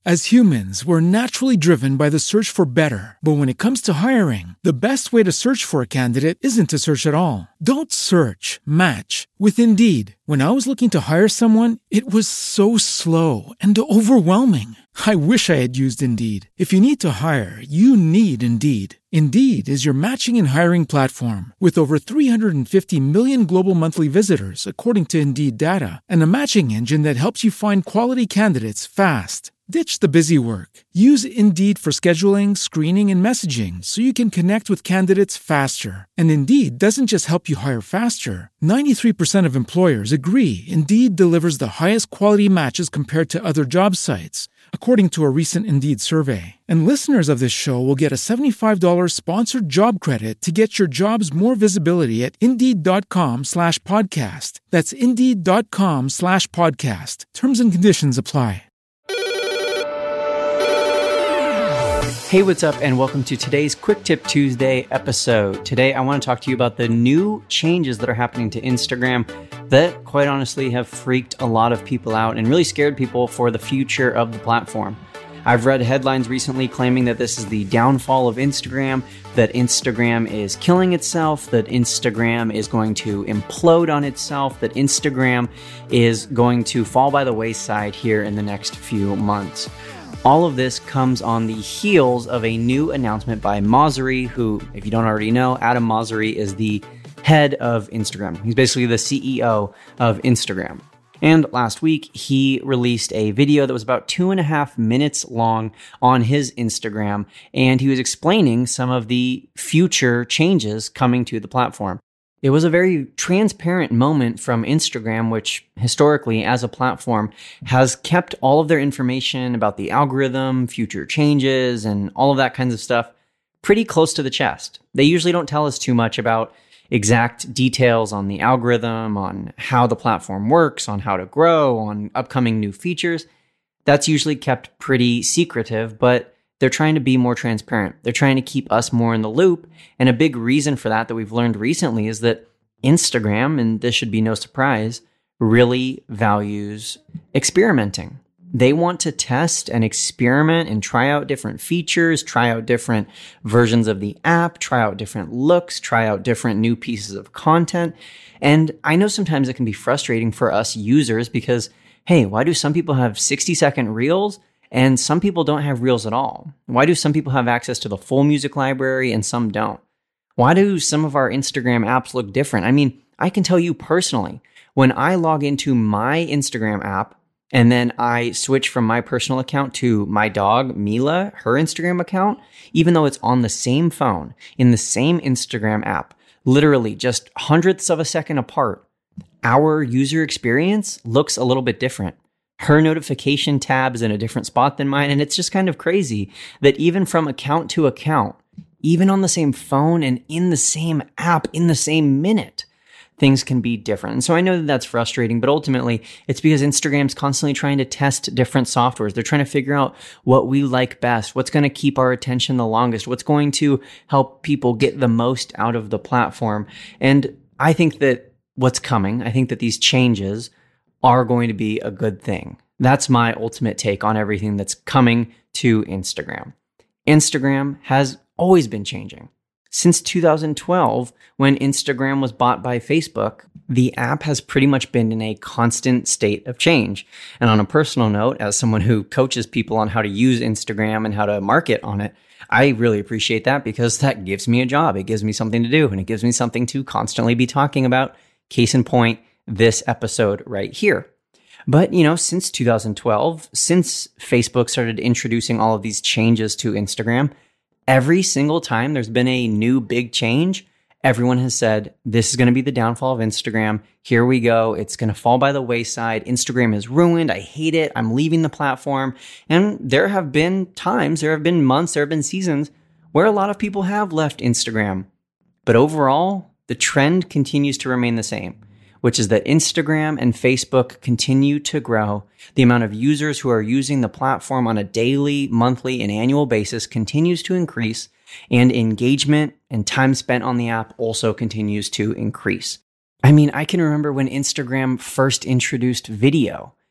As humans, we're naturally driven by the search for better. But when it comes to hiring, the best way to search for a candidate isn't to search at all. Don't search, match with Indeed. When I was looking to hire someone, it was so slow and overwhelming. I wish I had used Indeed. If you need to hire, you need Indeed. Indeed is your matching and hiring platform with over 350 million global monthly visitors, according to Indeed data, and a matching engine that helps you find quality candidates fast. Ditch the busy work. Use Indeed for scheduling, screening, and messaging so you can connect with candidates faster. And Indeed doesn't just help you hire faster. 93% of employers agree Indeed delivers the highest quality matches compared to other job sites, according to a recent Indeed survey. And listeners of this show will get a $75 sponsored job credit to get your jobs more visibility at Indeed.com/podcast. That's Indeed.com/podcast. Terms and conditions apply. Hey, what's up, and welcome to today's Quick Tip Tuesday episode. Today, I want to talk to you about the new changes that are happening to Instagram that, quite honestly, have freaked a lot of people out and really scared people for the future of the platform. I've read headlines recently claiming that this is the downfall of Instagram, that Instagram is killing itself, that Instagram is going to implode on itself, that Instagram is going to fall by the wayside here in the next few months. All of this comes on the heels of a new announcement by Mosseri, who, if you don't already know, Adam Mosseri is the head of Instagram. He's basically the CEO of Instagram. And last week, he released a video that was about 2.5 minutes long on his Instagram, and he was explaining some of the future changes coming to the platform. It was a very transparent moment from Instagram, which historically, as a platform, has kept all of their information about the algorithm, future changes, and all of that kinds of stuff pretty close to the chest. They usually don't tell us too much about exact details on the algorithm, on how the platform works, on how to grow, on upcoming new features. That's usually kept pretty secretive, but they're trying to be more transparent. They're trying to keep us more in the loop. And a big reason for that we've learned recently is that Instagram, and this should be no surprise, really values experimenting. They want to test and experiment and try out different features, try out different versions of the app, try out different looks, try out different new pieces of content. And I know sometimes it can be frustrating for us users because, hey, why do some people have 60-second reels and some people don't have reels at all? Why do some people have access to the full music library and some don't? Why do some of our Instagram apps look different? I mean, I can tell you personally, when I log into my Instagram app and then I switch from my personal account to my dog, Mila, her Instagram account, even though it's on the same phone, in the same Instagram app, literally just hundredths of a second apart, our user experience looks a little bit different. Her notification tab is in a different spot than mine, and it's just kind of crazy that even from account to account, even on the same phone and in the same app, in the same minute, things can be different. And so I know that that's frustrating, but ultimately it's because Instagram's constantly trying to test different softwares. They're trying to figure out what we like best, what's going to keep our attention the longest, what's going to help people get the most out of the platform. And I think that what's coming, I think that these changes are going to be a good thing. That's my ultimate take on everything that's coming to Instagram. Instagram has always been changing. Since 2012, when Instagram was bought by Facebook, the app has pretty much been in a constant state of change. And on a personal note, as someone who coaches people on how to use Instagram and how to market on it, I really appreciate that because that gives me a job. It gives me something to do, and it gives me something to constantly be talking about. Case in point, this episode right here. But, since 2012, since Facebook started introducing all of these changes to Instagram, every single time there's been a new big change, everyone has said, this is going to be the downfall of Instagram. Here we go. It's going to fall by the wayside. Instagram is ruined. I hate it. I'm leaving the platform. And there have been times, there have been months, there have been seasons where a lot of people have left Instagram. But overall, the trend continues to remain the same, which is that Instagram and Facebook continue to grow. The amount of users who are using the platform on a daily, monthly, and annual basis continues to increase, and engagement and time spent on the app also continues to increase. I mean, I can remember when Instagram first introduced video,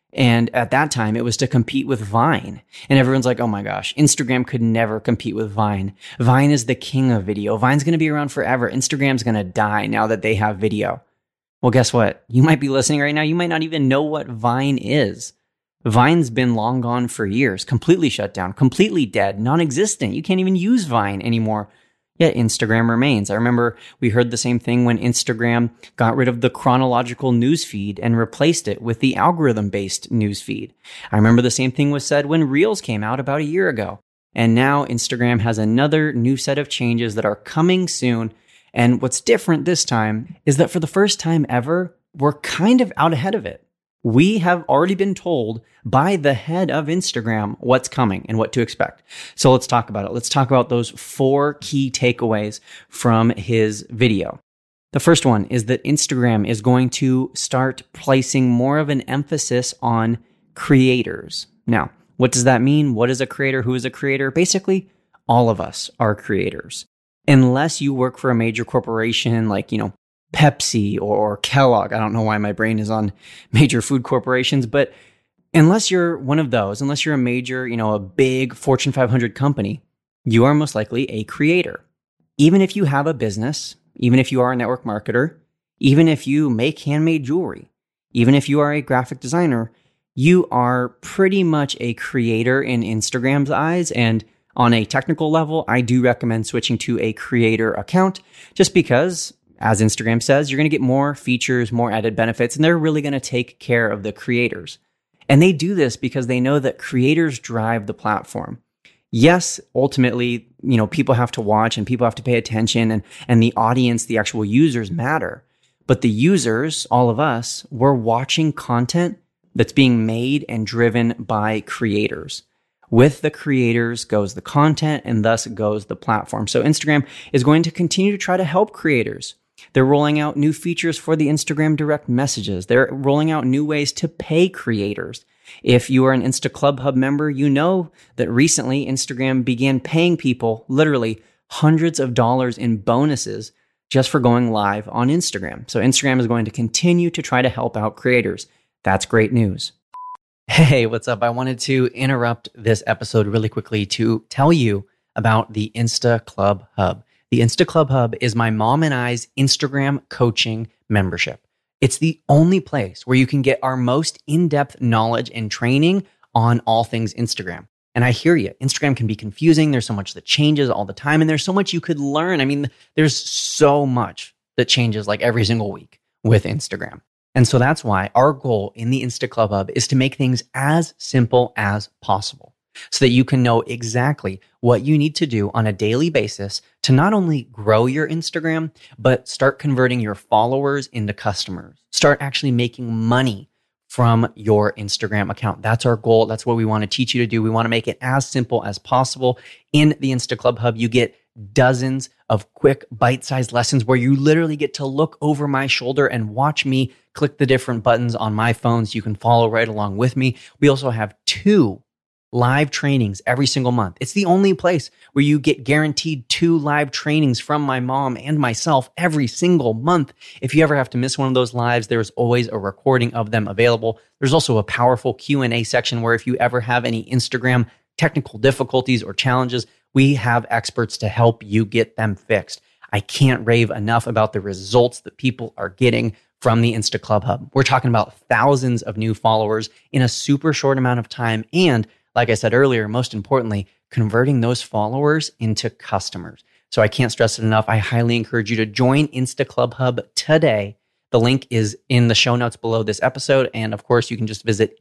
And at that time, it was to compete with Vine. And everyone's like, oh my gosh, Instagram could never compete with Vine. Vine is the king of video. Vine's going to be around forever. Instagram's going to die now that they have video. Well, guess what? You might be listening right now. You might not even know what Vine is. Vine's been long gone for years, completely shut down, completely dead, non-existent. You can't even use Vine anymore. Yet Instagram remains. I remember we heard the same thing when Instagram got rid of the chronological newsfeed and replaced it with the algorithm-based newsfeed. I remember the same thing was said when Reels came out about a year ago. And now Instagram has another new set of changes that are coming soon. And what's different this time is that for the first time ever, we're kind of out ahead of it. We have already been told by the head of Instagram what's coming and what to expect. So let's talk about it. Let's talk about those 4 key takeaways from his video. The first one is that Instagram is going to start placing more of an emphasis on creators. Now, what does that mean? What is a creator? Who is a creator? Basically, all of us are creators. Unless you work for a major corporation like, Pepsi or Kellogg. I don't know why my brain is on major food corporations, but unless you're one of those, unless you're a major, a big Fortune 500 company, you are most likely a creator. Even if you have a business, even if you are a network marketer, even if you make handmade jewelry, even if you are a graphic designer, you are pretty much a creator in Instagram's eyes. And on a technical level, I do recommend switching to a creator account just because, as Instagram says, you're going to get more features, more added benefits, and they're really going to take care of the creators. And they do this because they know that creators drive the platform. Yes, ultimately, people have to watch and people have to pay attention and the audience, the actual users matter. But the users, all of us, we're watching content that's being made and driven by creators. With the creators goes the content and thus goes the platform. So Instagram is going to continue to try to help creators. They're rolling out new features for the Instagram direct messages. They're rolling out new ways to pay creators. If you are an Insta Club Hub member, you know that recently Instagram began paying people literally hundreds of dollars in bonuses just for going live on Instagram. So Instagram is going to continue to try to help out creators. That's great news. Hey, what's up? I wanted to interrupt this episode really quickly to tell you about the Insta Club Hub. The Insta Club Hub is my mom and I's Instagram coaching membership. It's the only place where you can get our most in-depth knowledge and training on all things Instagram. And I hear you, Instagram can be confusing. There's so much that changes all the time, and there's so much you could learn. I mean, there's so much that changes like every single week with Instagram. And so that's why our goal in the Insta Club Hub is to make things as simple as possible, so that you can know exactly what you need to do on a daily basis to not only grow your Instagram, but start converting your followers into customers. Start actually making money from your Instagram account. That's our goal. That's what we want to teach you to do. We want to make it as simple as possible. In the Insta Club Hub, you get dozens of quick bite-sized lessons where you literally get to look over my shoulder and watch me click the different buttons on my phone so you can follow right along with me. We also have 2 live trainings every single month. It's the only place where you get guaranteed 2 live trainings from my mom and myself every single month. If you ever have to miss one of those lives, there's always a recording of them available. There's also a powerful Q&A section where if you ever have any Instagram technical difficulties or challenges, we have experts to help you get them fixed. I can't rave enough about the results that people are getting from the Insta Club Hub. We're talking about thousands of new followers in a super short amount of time. And like I said earlier, most importantly, converting those followers into customers. So I can't stress it enough. I highly encourage you to join Insta Club Hub today. The link is in the show notes below this episode. And of course, you can just visit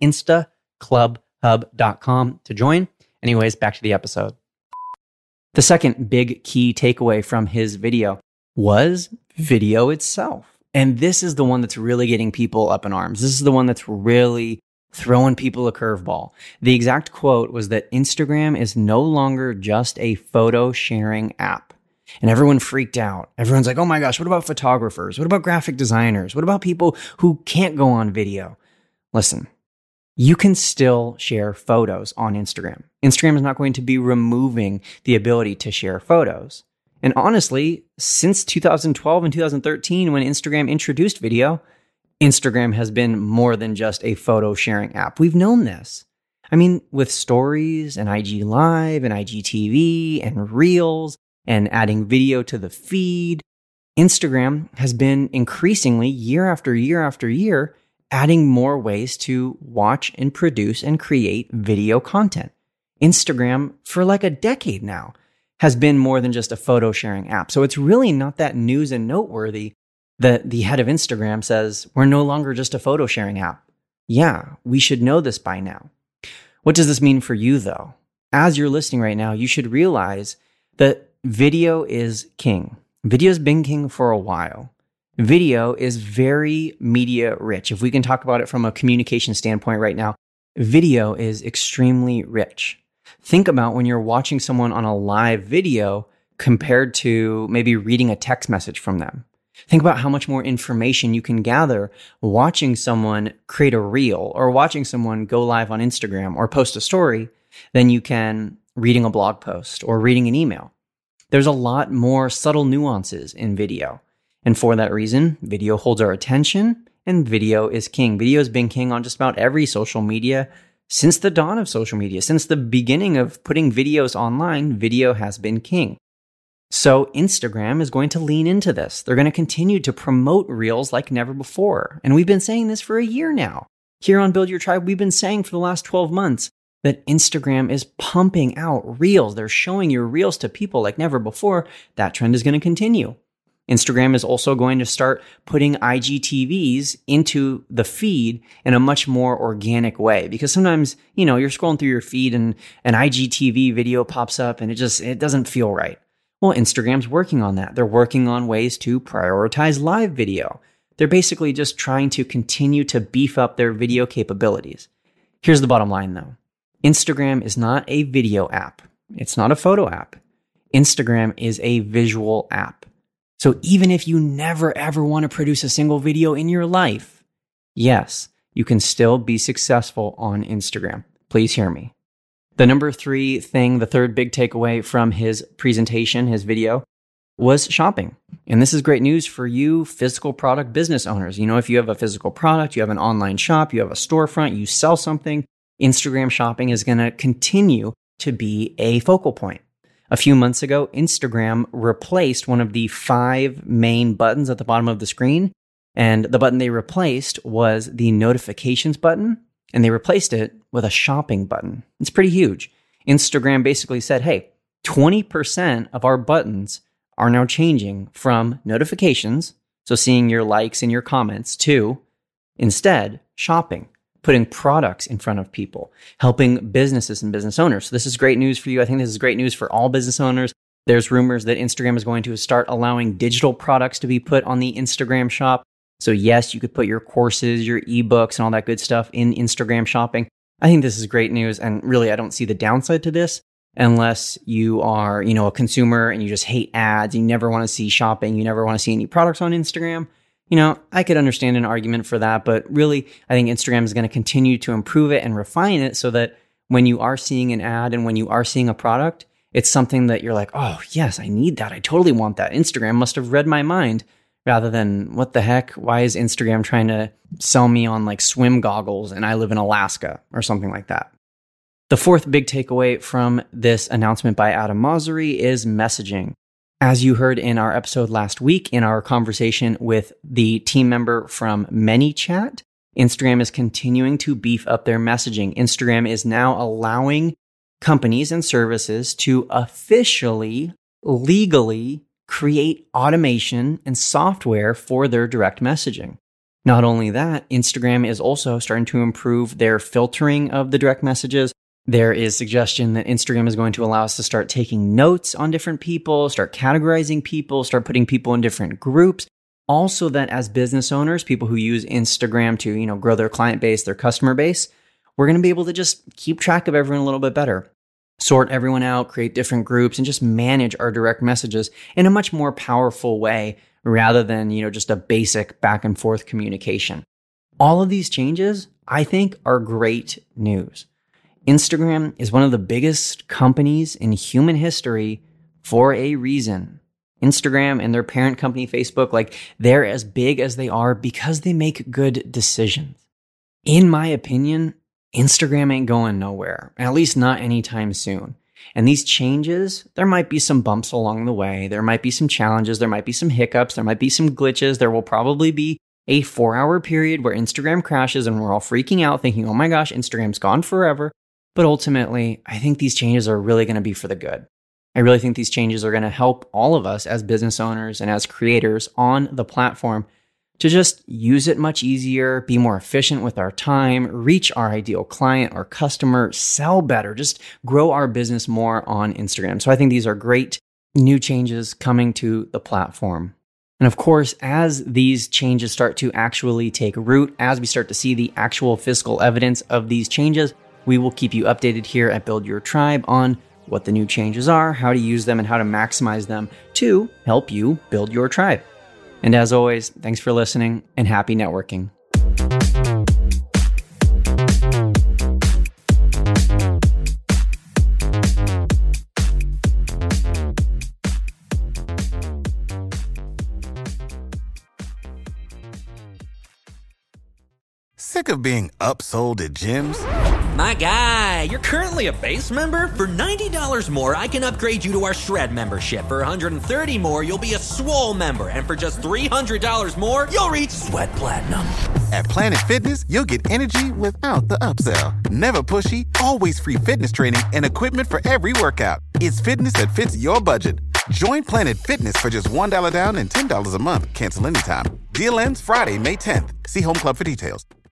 instaclubhub.com to join. Anyways, back to the episode. The second big key takeaway from his video was video itself. And this is the one that's really getting people up in arms. This is the one that's really throwing people a curveball. The exact quote was that Instagram is no longer just a photo sharing app. And everyone freaked out. Everyone's like, oh my gosh, what about photographers? What about graphic designers? What about people who can't go on video? Listen, you can still share photos on Instagram. Instagram is not going to be removing the ability to share photos. And honestly, since 2012 and 2013, when Instagram introduced video, Instagram has been more than just a photo sharing app. We've known this. I mean, with stories and IG Live and IGTV and Reels and adding video to the feed, Instagram has been increasingly year after year after year adding more ways to watch and produce and create video content. Instagram, for like a decade now, has been more than just a photo sharing app. So it's really not that news and noteworthy that the head of Instagram says, we're no longer just a photo sharing app. Yeah, we should know this by now. What does this mean for you though? As you're listening right now, you should realize that video is king. Video's been king for a while. Video is very media rich. If we can talk about it from a communication standpoint right now, video is extremely rich. Think about when you're watching someone on a live video compared to maybe reading a text message from them. Think about how much more information you can gather watching someone create a reel or watching someone go live on Instagram or post a story than you can reading a blog post or reading an email. There's a lot more subtle nuances in video. And for that reason, video holds our attention and video is king. Video has been king on just about every social media since the dawn of social media. Since the beginning of putting videos online, video has been king. So Instagram is going to lean into this. They're going to continue to promote Reels like never before. And we've been saying this for a year now. Here on Build Your Tribe, we've been saying for the last 12 months that Instagram is pumping out Reels. They're showing your Reels to people like never before. That trend is going to continue. Instagram is also going to start putting IGTVs into the feed in a much more organic way, because sometimes, you're scrolling through your feed and an IGTV video pops up and it doesn't feel right. Well, Instagram's working on that. They're working on ways to prioritize live video. They're basically just trying to continue to beef up their video capabilities. Here's the bottom line though. Instagram is not a video app. It's not a photo app. Instagram is a visual app. So even if you never ever want to produce a single video in your life, yes, you can still be successful on Instagram. Please hear me. The number 3 thing, the third big takeaway from his presentation, his video, was shopping. And this is great news for you physical product business owners. If you have a physical product, you have an online shop, you have a storefront, you sell something, Instagram shopping is going to continue to be a focal point. A few months ago, Instagram replaced one of the 5 main buttons at the bottom of the screen. And the button they replaced was the notifications button. And they replaced it with a shopping button. It's pretty huge. Instagram basically said, hey, 20% of our buttons are now changing from notifications, so seeing your likes and your comments, to instead shopping, putting products in front of people, helping businesses and business owners. So this is great news for you. I think this is great news for all business owners. There's rumors that Instagram is going to start allowing digital products to be put on the Instagram shop. So yes, you could put your courses, your ebooks, and all that good stuff in Instagram shopping. I think this is great news. And really, I don't see the downside to this unless you are, a consumer and you just hate ads. You never want to see shopping. You never want to see any products on Instagram. I could understand an argument for that, but really, I think Instagram is going to continue to improve it and refine it so that when you are seeing an ad and when you are seeing a product, it's something that you're like, oh, yes, I need that. I totally want that. Instagram must have read my mind, rather than, what the heck? Why is Instagram trying to sell me on like swim goggles and I live in Alaska or something like that? The fourth big takeaway from this announcement by Adam Mosseri is messaging. As you heard in our episode last week, in our conversation with the team member from ManyChat, Instagram is continuing to beef up their messaging. Instagram is now allowing companies and services to officially, legally create automation and software for their direct messaging. Not only that, Instagram is also starting to improve their filtering of the direct messages. There is suggestion that Instagram is going to allow us to start taking notes on different people, start categorizing people, start putting people in different groups. Also that as business owners, people who use Instagram to, grow their client base, their customer base, we're going to be able to just keep track of everyone a little bit better. Sort everyone out, create different groups, and just manage our direct messages in a much more powerful way rather than, just a basic back and forth communication. All of these changes, I think, are great news. Instagram is one of the biggest companies in human history for a reason. Instagram and their parent company, Facebook, like they're as big as they are because they make good decisions. In my opinion, Instagram ain't going nowhere, at least not anytime soon. And these changes, there might be some bumps along the way. There might be some challenges. There might be some hiccups. There might be some glitches. There will probably be a 4-hour period where Instagram crashes and we're all freaking out thinking, oh my gosh, Instagram's gone forever. But ultimately, I think these changes are really going to be for the good. I really think these changes are going to help all of us as business owners and as creators on the platform to just use it much easier, be more efficient with our time, reach our ideal client or customer, sell better, just grow our business more on Instagram. So I think these are great new changes coming to the platform. And of course, as these changes start to actually take root, as we start to see the actual physical evidence of these changes, we will keep you updated here at Build Your Tribe on what the new changes are, how to use them, and how to maximize them to help you build your tribe. And as always, thanks for listening and happy networking. Sick of being upsold at gyms? My guy, you're currently a base member? For $90 more, I can upgrade you to our Shred membership. For $130 more, you'll be a Swole member. And for just $300 more, you'll reach Sweat Platinum. At Planet Fitness, you'll get energy without the upsell. Never pushy, always free fitness training and equipment for every workout. It's fitness that fits your budget. Join Planet Fitness for just $1 down and $10 a month. Cancel anytime. Deal ends Friday, May 10th. See Home Club for details.